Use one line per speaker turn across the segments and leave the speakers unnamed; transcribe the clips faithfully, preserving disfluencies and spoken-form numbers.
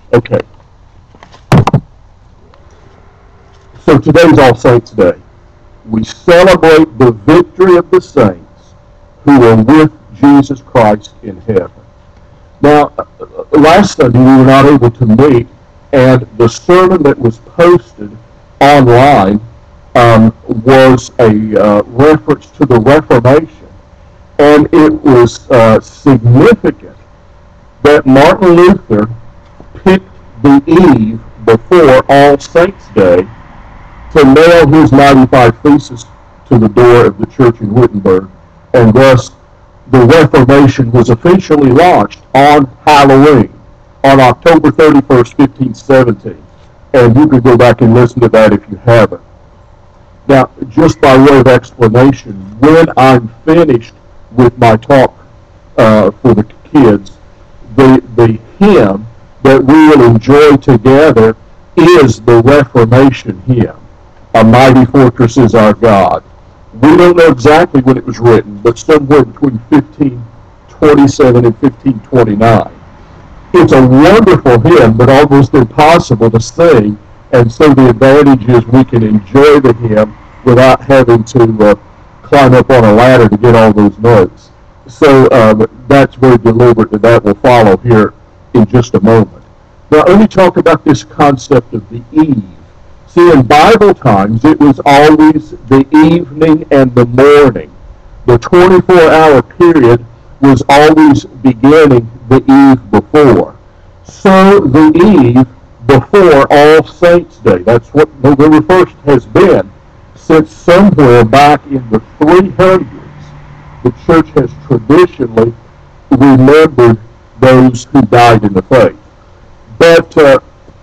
Okay. So today's All Saints Day. We celebrate the victory of the saints who are with Jesus Christ in heaven. Now, last Sunday we were not able to meet, and the sermon that was posted online um, was a uh, reference to the Reformation, and it was uh, significant that Martin Luther picked the eve before All Saints Day to nail his ninety-five Theses to the door of the church in Wittenberg, and thus the Reformation was officially launched on Halloween, on October thirty-first, fifteen seventeen. And you can go back and listen to that if you haven't. Now, just by way of explanation, when I'm finished with my talk uh, for the kids, the, the hymn that we will enjoy together is the Reformation hymn. A mighty fortress is our God. We don't know exactly when it was written, but somewhere between fifteen twenty-seven and fifteen twenty-nine. It's a wonderful hymn, but almost impossible to sing, and so the advantage is we can enjoy the hymn without having to uh, climb up on a ladder to get all those notes. So um, that's very deliberate, and that will follow here in just a moment. Now, let me talk about this concept of the eve. See, in Bible times, it was always the evening and the morning. The twenty-four hour period was always beginning the eve before. So the eve before All Saints Day, that's what November first has been since somewhere back in the three hundreds. The church has traditionally remembered those who died in the faith. But uh,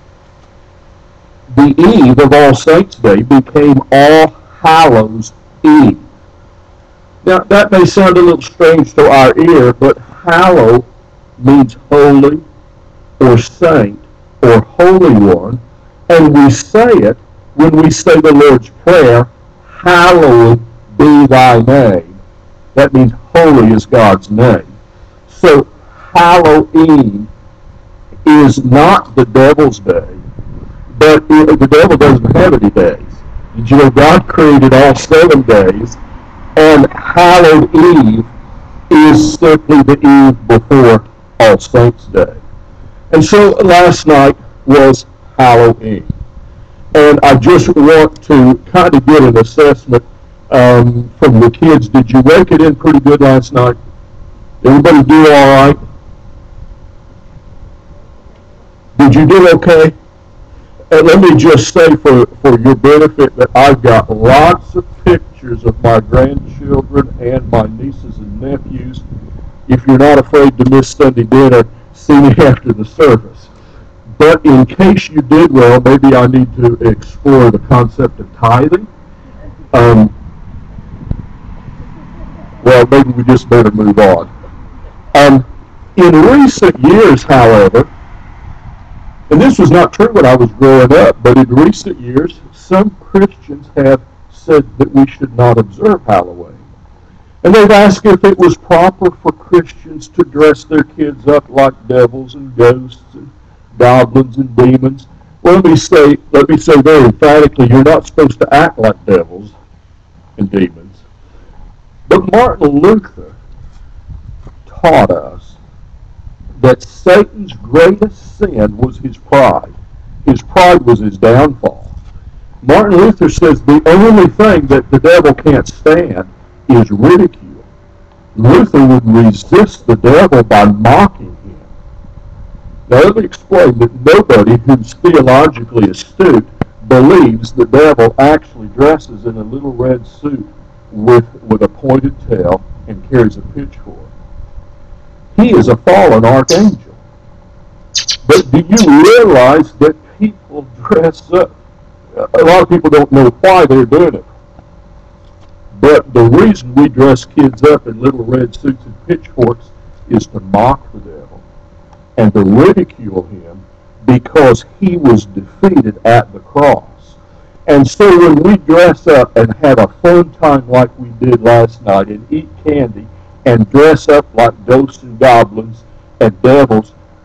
the eve of All Saints Day became All Hallows Eve. Now, that may sound a little strange to our ear, but hallow means holy or saint or holy one, and we say it when we say the Lord's Prayer, hallowed be thy name. That means holy is God's name. So Halloween is not the devil's day, but it, the devil doesn't have any days. Did you know God created all seven days, and Hallowed Eve is simply the eve before All Saints Day. And so last night was Halloween. And I just want to kind of get an assessment um, from the kids. Did you wake it in pretty good last night? Everybody do all right? Did you do okay? And let me just say for, for your benefit that I've got lots of pictures of my grandchildren and my nieces and nephews. If you're not afraid to miss Sunday dinner, see me after the service. But in case you did well, maybe I need to explore the concept of tithing. Um, well, maybe we just better move on. Um, in recent years, however, and this was not true when I was growing up, but in recent years, some Christians have said that we should not observe Halloween. And they've asked if it was proper for Christians to dress their kids up like devils and ghosts and goblins and demons. Well, let me say, let me say very emphatically, you're not supposed to act like devils and demons. But Martin Luther taught us that Satan's greatest sin was his pride. His pride was his downfall. Martin Luther says the only thing that the devil can't stand is ridicule. Luther would resist the devil by mocking him. Now let me explain that nobody who's theologically astute believes the devil actually dresses in a little red suit with, with a pointed tail and carries a pitchfork. He is a fallen archangel. But do you realize that people dress up? A lot of people don't know why they're doing it. But the reason we dress kids up in little red suits and pitchforks is to mock the devil and to ridicule him because he was defeated at the cross. And so when we dress up and have a fun time like we did last night and eat candy and dress up like ghosts and goblins and devils,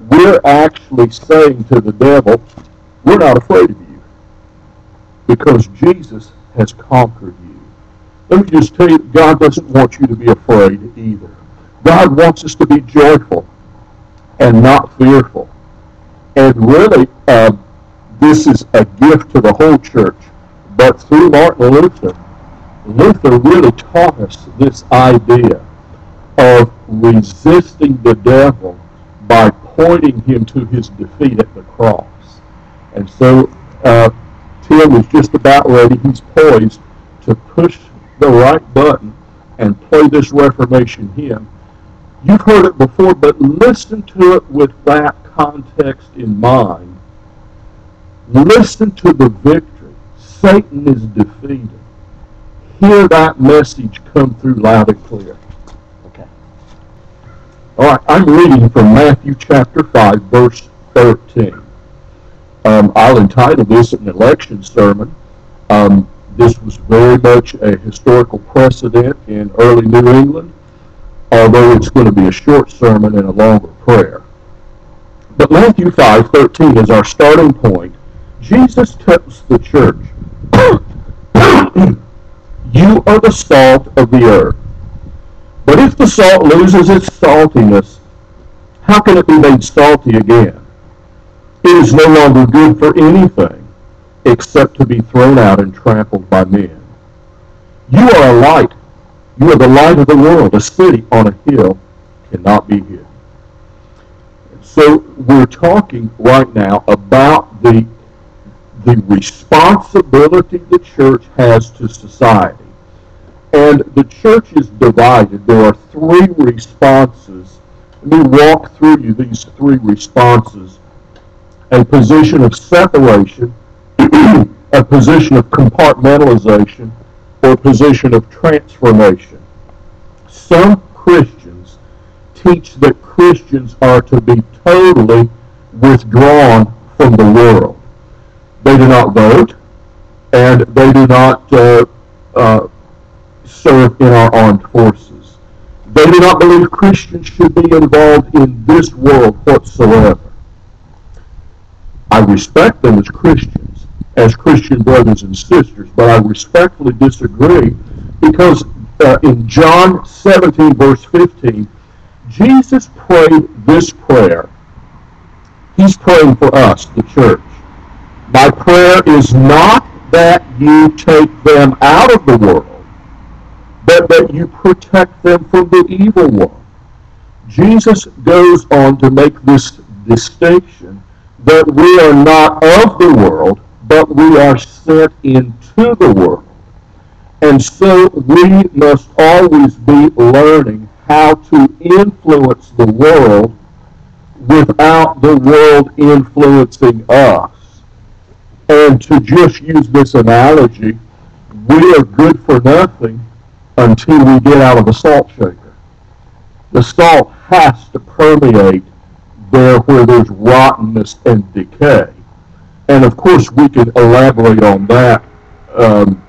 we're actually saying to the devil, we're not afraid of you because Jesus has conquered you. Let me just tell you, God doesn't want you to be afraid either. God wants us to be joyful and not fearful. And really, uh, this is a gift to the whole church. But through Martin Luther, Luther really taught us this idea of resisting the devil by pointing him to his defeat at the cross. And so uh, Tim is just about ready. He's poised to push the right button and play this Reformation hymn. You've heard it before, but listen to it with that context in mind. Listen to the victory. Satan is defeated. Hear that message come through loud and clear. Okay. All right, I'm reading from Matthew chapter five, verse thirteen. Um, I'll entitle this an election sermon. Um, this was very much a historical precedent in early New England, although it's going to be a short sermon and a longer prayer. But Matthew five thirteen is our starting point. Jesus tells the church, you are the salt of the earth. But if the salt loses its saltiness, how can it be made salty again? It is no longer good for anything except to be thrown out and trampled by men. You are a light. You are the light of the world. A city on a hill cannot be hid. So we're talking right now about the, the responsibility the church has to society. And the church is divided. There are three responses. Let me walk through you these three responses. A position of separation, a position of compartmentalization, or a position of transformation. Some Christians teach that Christians are to be totally withdrawn from the world. They do not vote, and they do not uh, uh, serve in our armed forces. They do not believe Christians should be involved in this world whatsoever. I respect them as Christians, as Christian brothers and sisters, but I respectfully disagree because uh, in John seventeen, verse fifteen, Jesus prayed this prayer. He's praying for us, the church. My prayer is not that you take them out of the world, but that you protect them from the evil one. Jesus goes on to make this distinction that we are not of the world, but we are sent into the world. And so we must always be learning how to influence the world without the world influencing us. And to just use this analogy, we are good for nothing until we get out of the salt shaker. The salt has to permeate there where there's rottenness and decay. And of course we can elaborate on that um,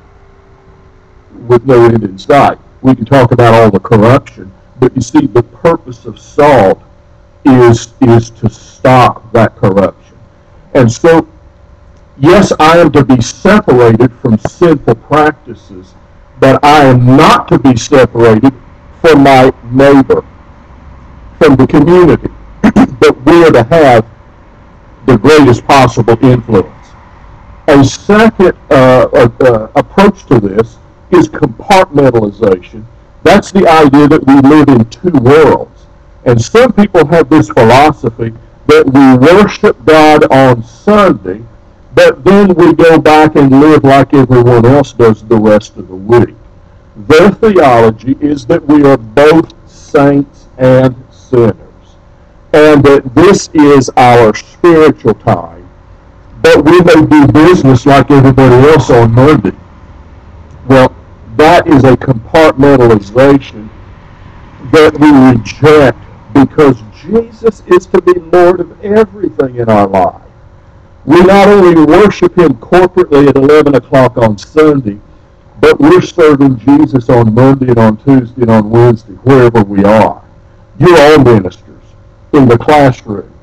with no end in sight. We can talk about all the corruption, but you see the purpose of salt is, is to stop that corruption. And so, yes, I am to be separated from sinful practices, but I am not to be separated from my neighbor, from the community. But we are to have the greatest possible influence. A second uh, uh, approach to this is compartmentalization. That's the idea that we live in two worlds. And some people have this philosophy that we worship God on Sunday, but then we go back and live like everyone else does the rest of the week. Their theology is that we are both saints and sinners, and that this is our spiritual time, but we may do business like everybody else on Monday. Well, that is a compartmentalization that we reject because Jesus is to be Lord of everything in our life. We not only worship Him corporately at eleven o'clock on Sunday, but we're serving Jesus on Monday and on Tuesday and on Wednesday, wherever we are. You're all ministers in the classroom,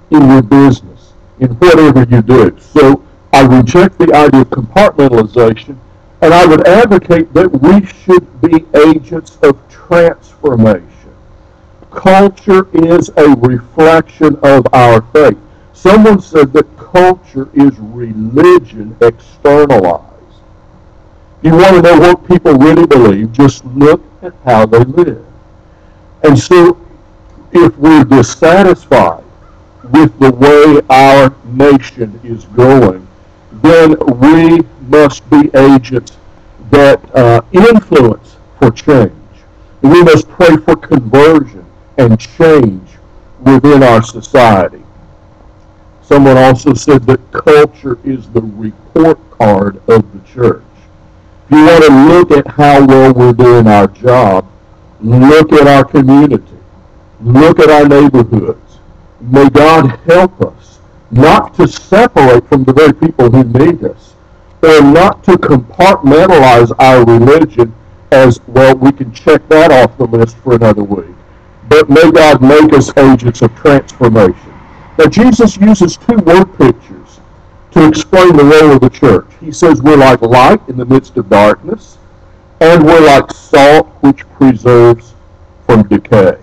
in your business, in whatever you do. So I reject the idea of compartmentalization, and I would advocate that we should be agents of transformation. Culture is a reflection of our faith. Someone said that culture is religion externalized. If you want to know what people really believe, just look at how they live. And so if we're dissatisfied with the way our nation is going, then we must be agents that uh, influence for change. And we must pray for conversion and change within our society. Someone also said that culture is the report card of the church. If you want to look at how well we're doing our job, look at our community. Look at our neighborhoods. May God help us not to separate from the very people who need us, or not to compartmentalize our religion as, well, we can check that off the list for another week. But may God make us agents of transformation. Now, Jesus uses two word pictures to explain the role of the church. He says we're like light in the midst of darkness, and we're like salt which preserves from decay.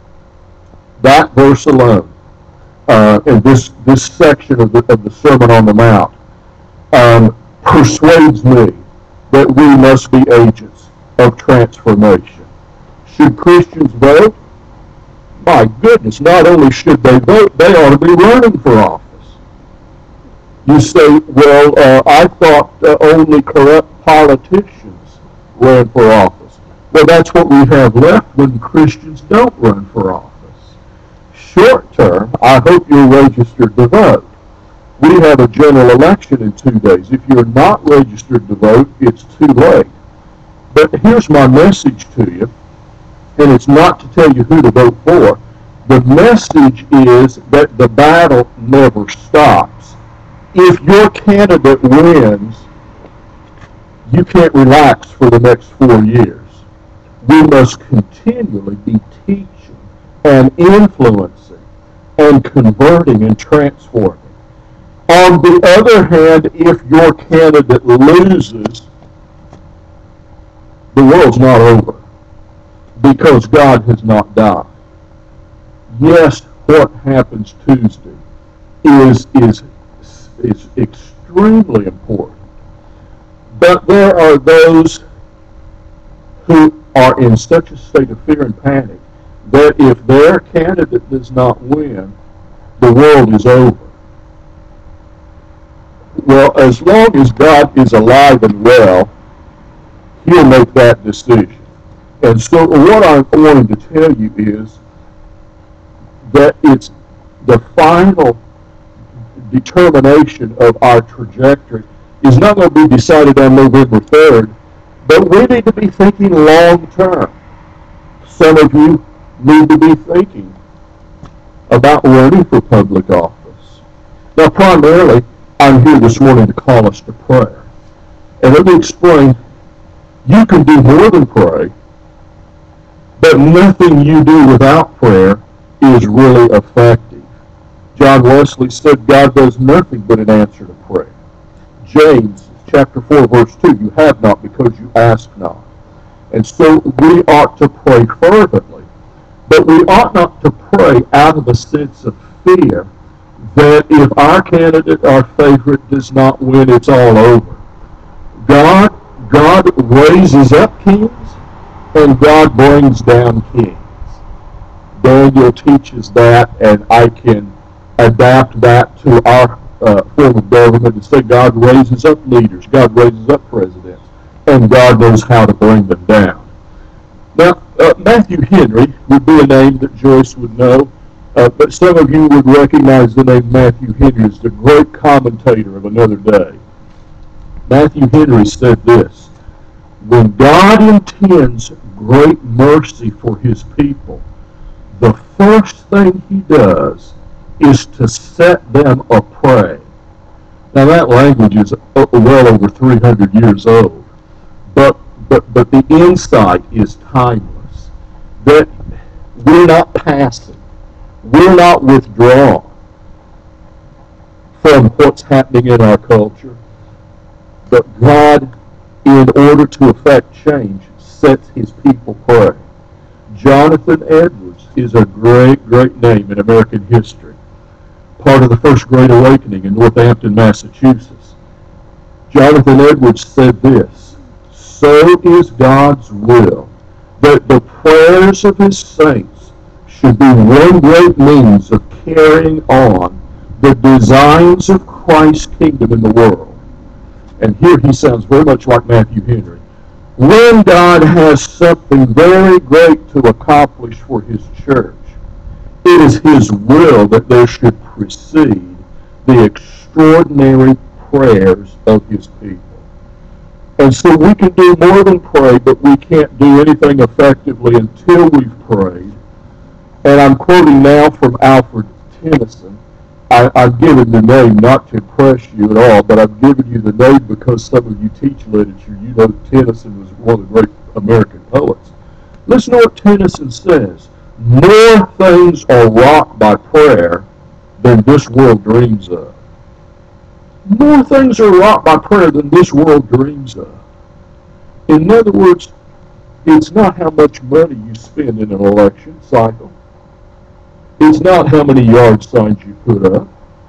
That verse alone, uh, and this, this section of the, of the Sermon on the Mount, um, persuades me that we must be agents of transformation. Should Christians vote? My goodness, not only should they vote, they ought to be running for office. You say, well, uh, I thought uh, only corrupt politicians ran for office. Well, that's what we have left when Christians don't run for office. Short term, I hope you're registered to vote. We have a general election in two days. If you're not registered to vote, it's too late. But here's my message to you, and it's not to tell you who to vote for. The message is that the battle never stops. If your candidate wins, you can't relax for the next four years. We must continually be teaching and influencing and converting and transforming. On the other hand, if your candidate loses, the world's not over, because God has not died. Yes, what happens Tuesday is, is, is extremely important. But there are those who are in such a state of fear and panic that if their candidate does not win, the world is over. Well, as long as God is alive and well, He'll make that decision. And so what I'm wanting to tell you is that it's the final determination of our trajectory is not going to be decided on November third, but we need to be thinking long term. Some of you need to be thinking about running for public office. Now, primarily, I'm here this morning to call us to prayer. And let me explain, you can do more than pray, but nothing you do without prayer is really effective. John Wesley said God does nothing but an answer to prayer. James chapter four, verse two, you have not because you ask not. And so we ought to pray fervently. But we ought not to pray out of a sense of fear that if our candidate, our favorite, does not win, it's all over. God, God raises up kings, and God brings down kings. Daniel teaches that, and I can adapt that to our uh, form of government and say God raises up leaders, God raises up presidents, and God knows how to bring them down. Now, uh, Matthew Henry would be a name that Joyce would know, uh, but some of you would recognize the name Matthew Henry as the great commentator of Another Day. Matthew Henry said this: when God intends great mercy for His people, the first thing He does is to set them a prey. Now that language is well over three hundred years old, but but but the insight is timeless. That we're not passive, we're not withdrawn, from what's happening in our culture. But God, in order to effect change, sets his people pray. Jonathan Edwards is a great, great name in American history. Part of the First Great Awakening in Northampton, Massachusetts. Jonathan Edwards said this: "So is God's will that the prayers of his saints should be one great means of carrying on the designs of Christ's kingdom in the world." And here he sounds very much like Matthew Henry. When God has something very great to accomplish for his church, it is his will that there should precede the extraordinary prayers of his people. And so we can do more than pray, but we can't do anything effectively until we've prayed. And I'm quoting now from Alfred Tennyson. I, I've given the name not to impress you at all, but I've given you the name because some of you teach literature. You know Tennyson was one of the great American poets. Listen to what Tennyson says. "More things are wrought by prayer than this world dreams of." More things are wrought by prayer than this world dreams of. In other words, it's not how much money you spend in an election cycle. It's not how many yard signs you put up.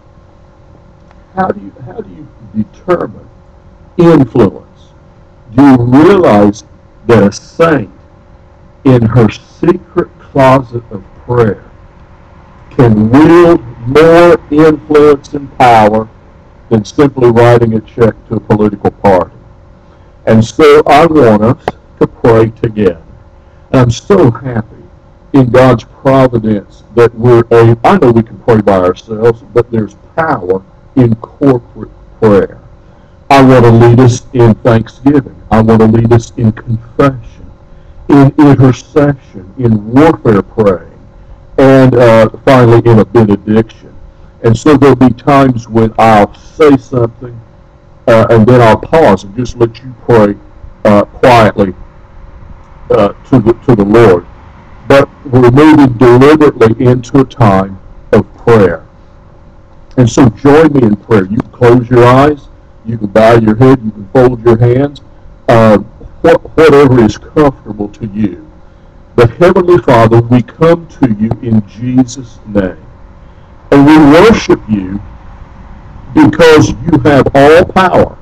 How do you, how do you determine influence? Do you realize that a saint in her secret closet of prayer can wield more influence and power than simply writing a check to a political party? And so I want us to pray together. And I'm so happy in God's providence that we're able. I know we can pray by ourselves, but there's power in corporate prayer. I want to lead us in thanksgiving. I want to lead us in confession, in intercession, in warfare praying, and uh, finally in a benediction. And so there'll be times when I'll say something, uh, and then I'll pause and just let you pray uh, quietly uh, to the to the Lord. But we're moving deliberately into a time of prayer. And so join me in prayer. You can close your eyes, you can bow your head, you can fold your hands, uh, what, whatever is comfortable to you. But Heavenly Father, we come to you in Jesus' name. And we worship you because you have all power.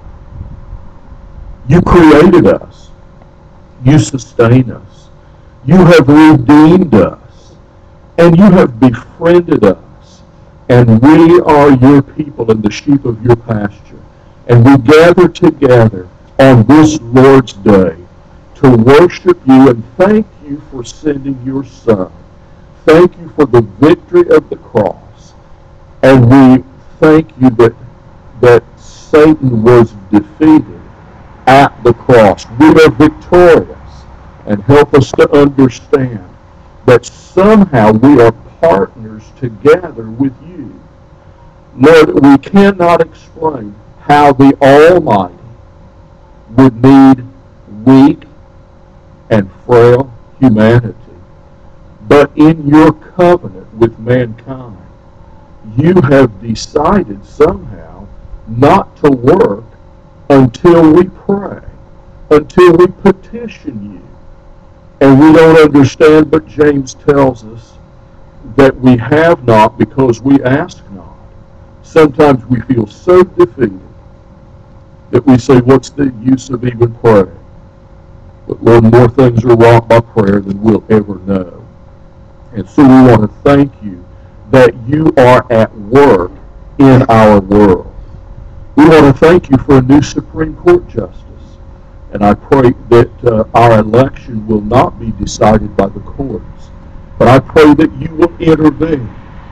You created us. You sustain us. You have redeemed us, and you have befriended us, and we are your people and the sheep of your pasture. And we gather together on this Lord's Day to worship you and thank you for sending your Son. Thank you for the victory of the cross. And we thank you that, that Satan was defeated at the cross. We are victorious. And help us to understand that somehow we are partners together with you. Lord, we cannot explain how the Almighty would need weak and frail humanity. But in your covenant with mankind, you have decided somehow not to work until we pray, until we petition you. And we don't understand, but James tells us that we have not because we ask not. Sometimes we feel so defeated that we say, what's the use of even praying? But Lord, more things are wrought by prayer than we'll ever know. And so we want to thank you that you are at work in our world. We want to thank you for a new Supreme Court justice. And I pray that uh, our election will not be decided by the courts. But I pray that you will intervene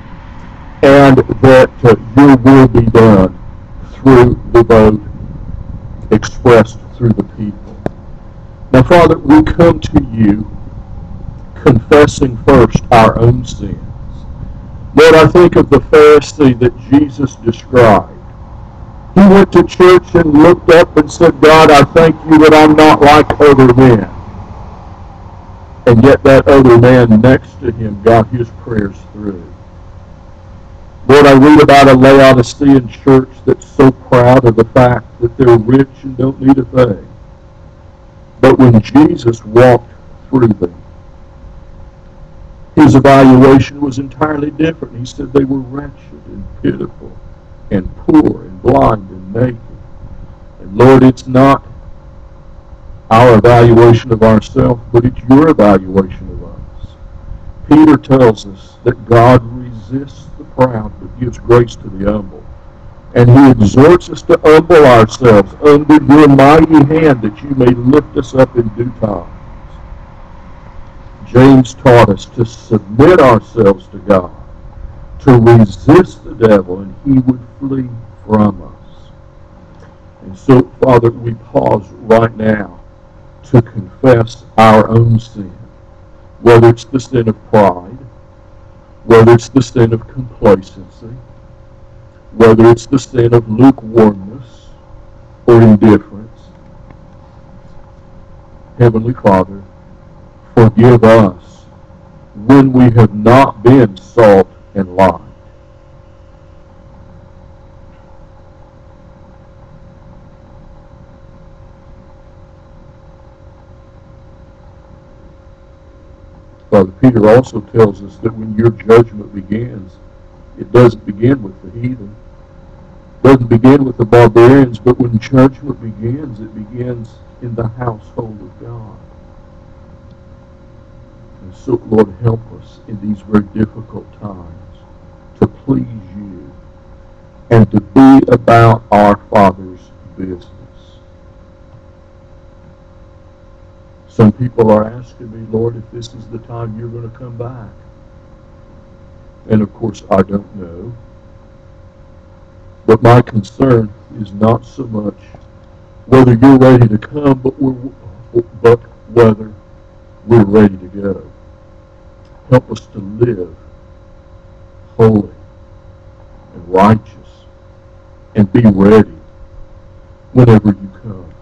and that uh, your will be done through the vote expressed through the people. Now, Father, we come to you confessing first our own sins. Lord, I think of the Pharisee that Jesus described. He went to church and looked up and said, God, I thank you that I'm not like other men. And yet that other man next to him got his prayers through. Lord, I read about a Laodicean church that's so proud of the fact that they're rich and don't need a thing. But when Jesus walked through them, his evaluation was entirely different. He said they were wretched and pitiful and poor and blind and naked. And Lord, it's not our evaluation of ourselves, but it's your evaluation of us. Peter tells us that God resists the proud but gives grace to the humble. And he exhorts us to humble ourselves under your mighty hand that you may lift us up in due time. James taught us to submit ourselves to God, to resist the devil, and he would flee from us. And so, Father, we pause right now to confess our own sin, whether it's the sin of pride, whether it's the sin of complacency, whether it's the sin of lukewarmness or indifference. Heavenly Father, forgive us when we have not been salt and light. Father, Peter also tells us that when your judgment begins, it doesn't begin with the heathen. It doesn't begin with the barbarians, but when judgment begins, it begins in the household of God. And so, Lord, help us in these very difficult times to please you and to be about our Father's business. Some people are asking me, Lord, if this is the time you're going to come back. And of course, I don't know. But my concern is not so much whether you're ready to come, but, we're, but whether we're ready to go. Help us to live holy and righteous and be ready whenever you come.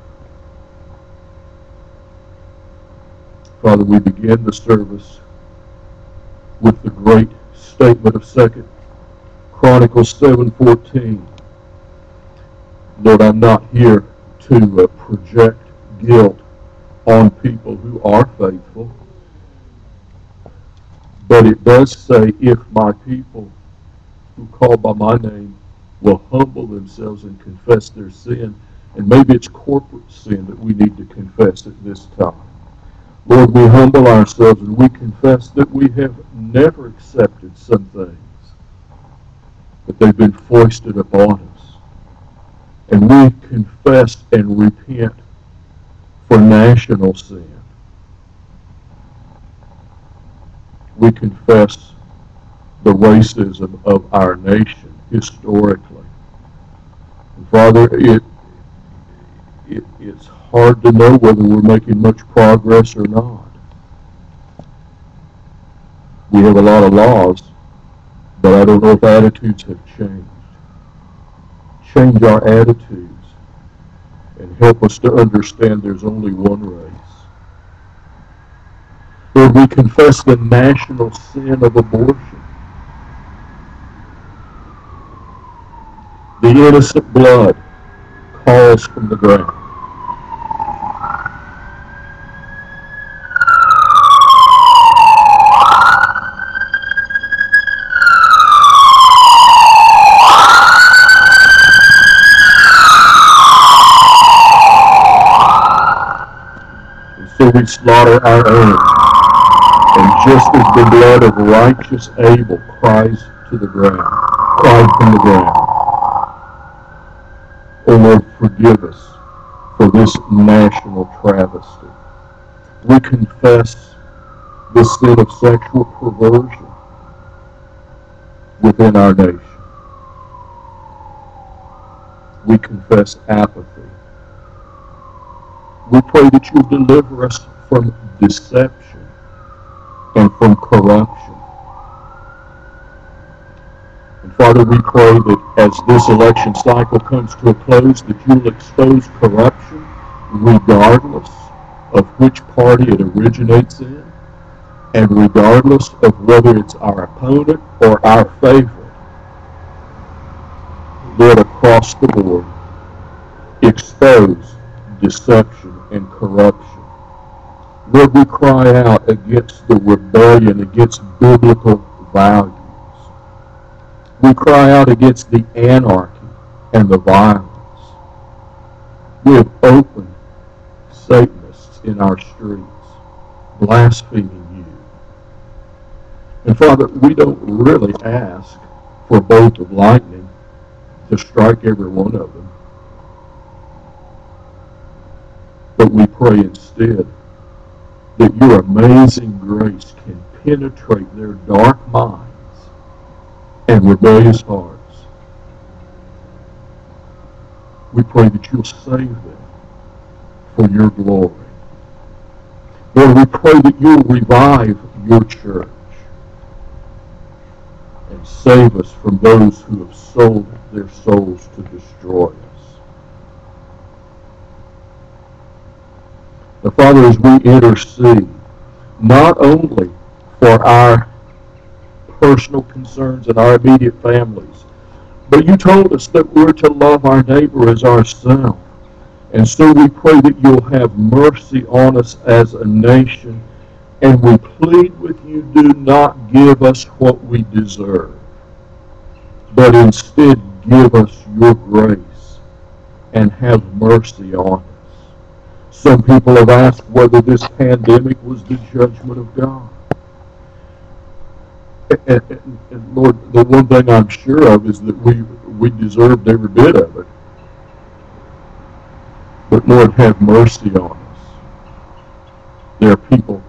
Father, we begin the service with the great statement of Second Chronicles seven fourteen. Lord, I'm not here to uh, project guilt on people who are faithful, but it does say, if my people who call by my name will humble themselves and confess their sin, and maybe it's corporate sin that we need to confess at this time. Lord, we humble ourselves and we confess that we have never accepted some things, but they've been foisted upon us. And we confess and repent for national sin. We confess the racism of our nation historically. And Father, it, it it's hard to know whether we're making much progress or not. We have a lot of laws, but I don't know if attitudes have changed. Change our attitudes and help us to understand there's only one race. Lord, we confess the national sin of abortion. The innocent blood calls from the ground. So we slaughter our own. And just as the blood of righteous Abel cries to the ground, cried from the ground, O Lord, forgive us for this national travesty. We confess the sin of sexual perversion within our nation. We confess apathy. We pray that you deliver us from deception and from corruption. And Father, we pray that as this election cycle comes to a close, that you'll expose corruption regardless of which party it originates in, and regardless of whether it's our opponent or our favorite. Lord, across the board, expose deception and corruption. Lord, we cry out against the rebellion, against biblical values. We cry out against the anarchy and the violence. We have opened Satanists in our streets, blaspheming you. And Father, we don't really ask for a bolt of lightning to strike every one of them. But we pray instead that your amazing grace can penetrate their dark minds and rebellious hearts. We pray that you'll save them for your glory. Lord, we pray that you'll revive your church and save us from those who have sold their souls to destroy us. Now, Father, as we intercede, not only for our personal concerns and our immediate families, but you told us that we're to love our neighbor as ourselves. And so we pray that you'll have mercy on us as a nation, and we plead with you, do not give us what we deserve, but instead give us your grace and have mercy on us. Some people have asked whether this pandemic was the judgment of God. And, and, and Lord, the one thing I'm sure of is that we we deserved every bit of it. But Lord, have mercy on us. There are people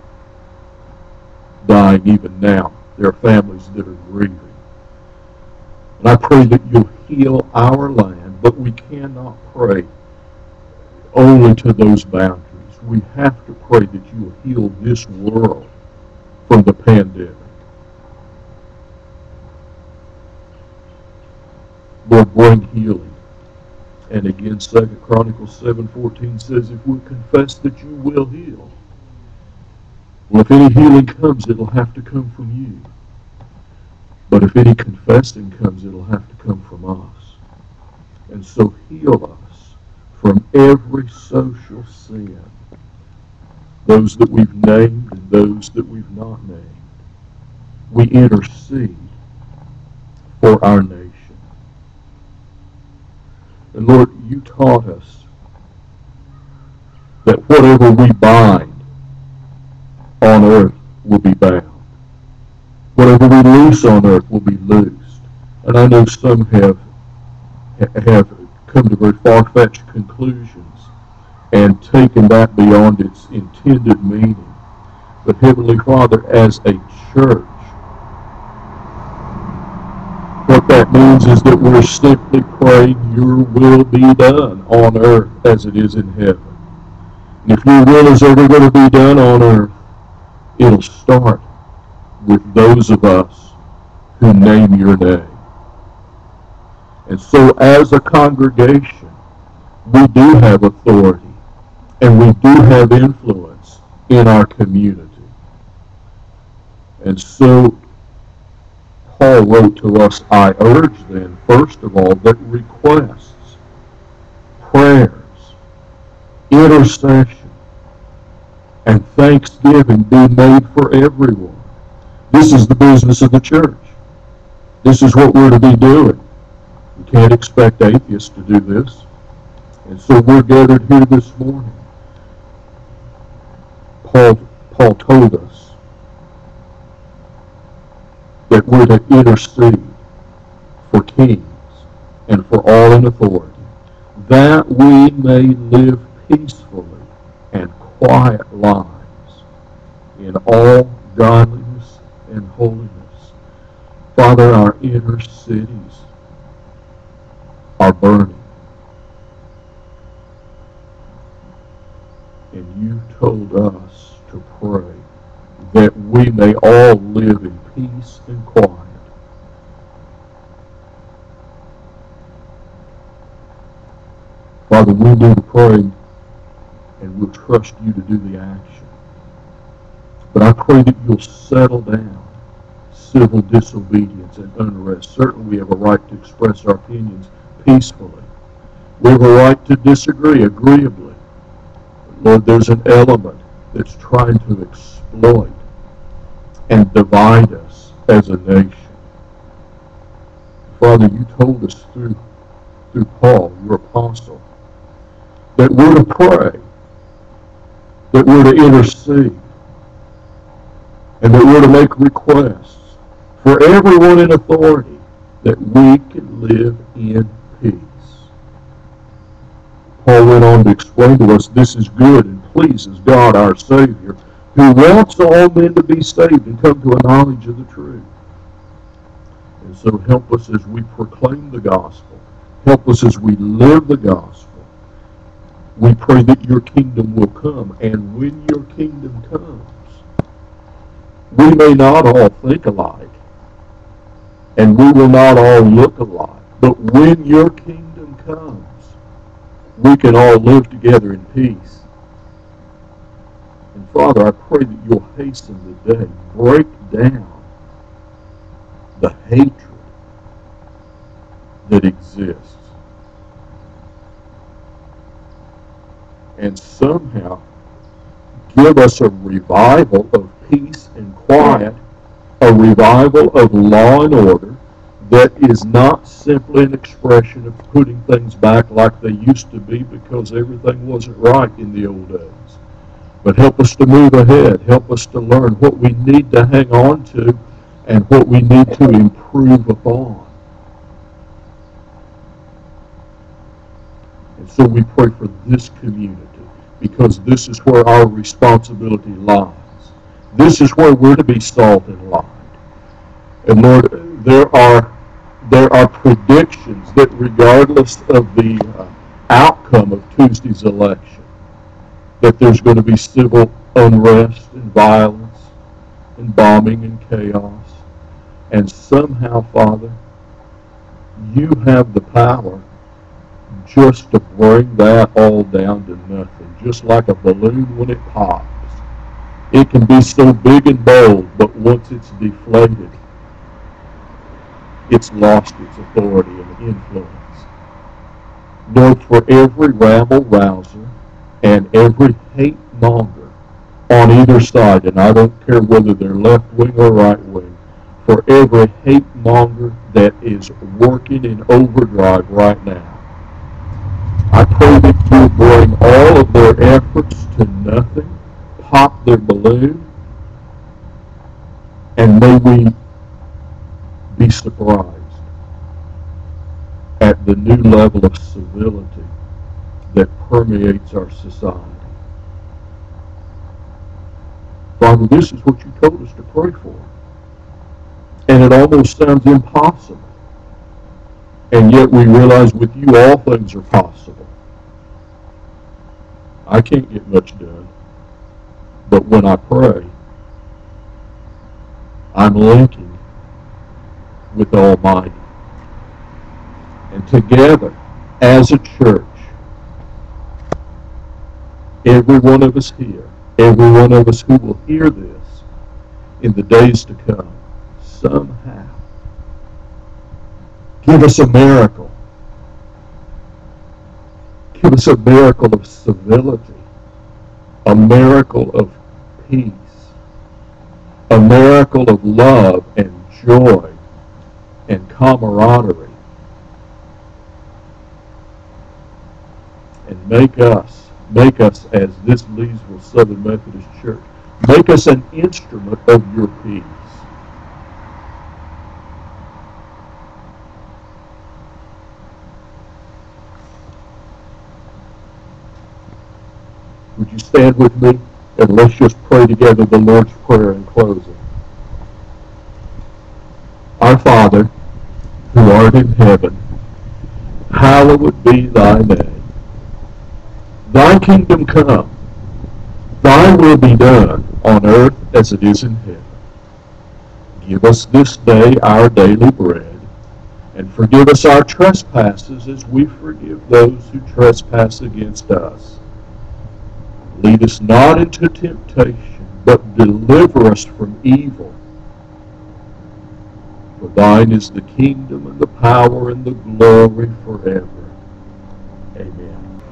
dying even now. There are families that are grieving. And I pray that you'll heal our land, but we cannot pray only to those boundaries. We have to pray that you'll heal this world from the pandemic. Lord, bring healing. And again, Second Chronicles seven fourteen says, if we confess that you will heal, well, if any healing comes, it'll have to come from you. But if any confessing comes, it'll have to come from us. And so heal us from every social sin, those that we've named and those that we've not named. We intercede for our nation. And Lord, you taught us that whatever we bind on earth will be bound. Whatever we loose on earth will be loosed. And I know some have have come to very far-fetched conclusions and taken that beyond its intended meaning. But Heavenly Father, as a church, what that means is that we're simply praying your will be done on earth as it is in heaven. And if your will is ever going to be done on earth, it'll start with those of us who name your name. And so as a congregation, we do have authority and we do have influence in our community. And so Paul wrote to us, I urge then, first of all, that requests, prayers, intercession, and thanksgiving be made for everyone. This is the business of the church. This is what we're to be doing. You can't expect atheists to do this. And so we're gathered here this morning. Paul, Paul told us that we're to intercede for kings and for all in authority, that we may live peacefully and quiet lives in all godliness and holiness. Father, our inner cities are burning. And you told us to pray that we may all live in peace and quiet. Father, we do the praying, and we'll trust you to do the action. But I pray that you'll settle down civil disobedience and unrest. Certainly we have a right to express our opinions, peacefully. We have a right to disagree agreeably. Lord, there's an element that's trying to exploit and divide us as a nation. Father, you told us through, through Paul, your apostle, that we're to pray, that we're to intercede, and that we're to make requests for everyone in authority, that we can live in peace. Paul went on to explain to us this is good and pleases God our Savior, who wants all men to be saved and come to a knowledge of the truth. And so help us as we proclaim the gospel. Help us as we live the gospel. We pray that your kingdom will come, and when your kingdom comes, we may not all think alike, and we will not all look alike, but when your kingdom comes, we can all live together in peace. And Father, I pray that you'll hasten the day, break down the hatred that exists, and somehow give us a revival of peace and quiet, a revival of law and order that is not simply an expression of putting things back like they used to be because everything wasn't right in the old days. But help us to move ahead. Help us to learn what we need to hang on to and what we need to improve upon. And so we pray for this community, because this is where our responsibility lies. This is where we're to be salt and light. And Lord, there are there are predictions that regardless of the uh, outcome of Tuesday's election, that there's going to be civil unrest and violence and bombing and chaos. And somehow, Father, you have the power just to bring that all down to nothing, just like a balloon when it pops. It can be so big and bold, but once it's deflated, it's lost its authority and influence. Lord, for every rabble-rouser and every hate-monger on either side, and I don't care whether they're left-wing or right-wing, for every hate-monger that is working in overdrive right now, I pray that you bring all of their efforts to nothing, pop their balloon, and may we be surprised at the new level of civility that permeates our society. Father, this is what you told us to pray for. And it almost sounds impossible. And yet we realize with you all things are possible. I can't get much done. But when I pray, I'm linking with the Almighty. And together, as a church, every one of us here, every one of us who will hear this in the days to come, somehow, give us a miracle. Give us a miracle of civility, a miracle of peace, a miracle of love and joy and camaraderie. And make us, make us as this Leesville Southern Methodist Church, make us an instrument of your peace. Would you stand with me and let's just pray together the Lord's Prayer in closing. Our Father, who art in heaven, hallowed be thy name. Thy kingdom come, thy will be done on earth as it is in heaven. Give us this day our daily bread, and forgive us our trespasses as we forgive those who trespass against us. Lead us not into temptation, but deliver us from evil. For thine is the kingdom and the power and the glory forever. Amen.